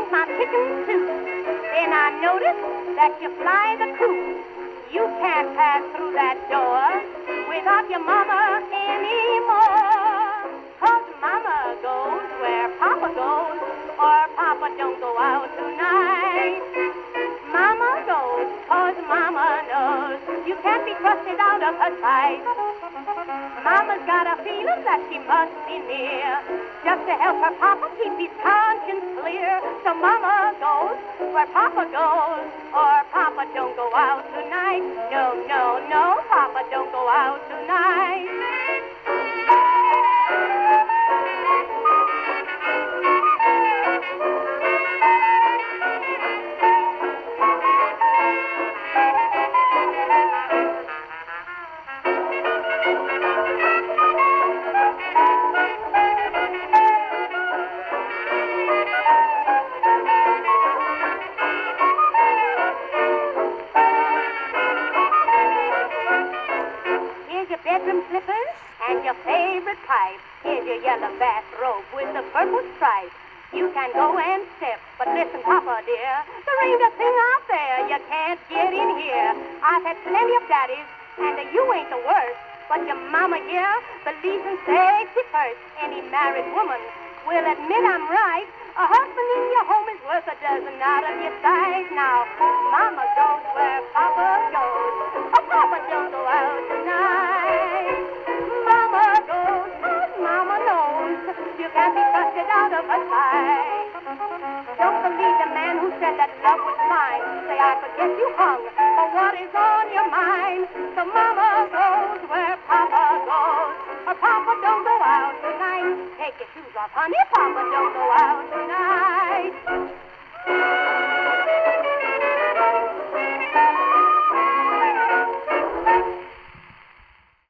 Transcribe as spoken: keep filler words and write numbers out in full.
my chicken soup. Then I notice that you fly the coop. You can't pass through that door without your mama anymore. 'Cause mama goes where papa goes, or papa don't go out tonight. Mama goes 'cause mama knows you can't be trusted out of her sight. Mama's got a feeling that she must be near, just to help her papa keep his conscience clear. So mama goes where papa goes, or papa don't go out tonight. No, no, no, papa don't go out tonight. Bedroom slippers and your favorite pipe. Here's your yellow bathrobe with the purple stripe. You can go and step, but listen, Papa dear, there ain't a thing out there you can't get in here. I've had plenty of daddies, and you ain't the worst, but your mama here believes in safety first. Any married woman will admit I'm right. A husband in your home is worth a dozen out of your sight. Now, mama goes where papa goes, oh, papa don't go out tonight. Mama goes 'cause mama knows you can't be trusted out of her sight. Don't believe the man who said that love was blind. Say I could get you hung for what is on your mind. So mama goes where papa goes, or papa don't go out tonight. Take your shoes off, honey, papa don't go out tonight.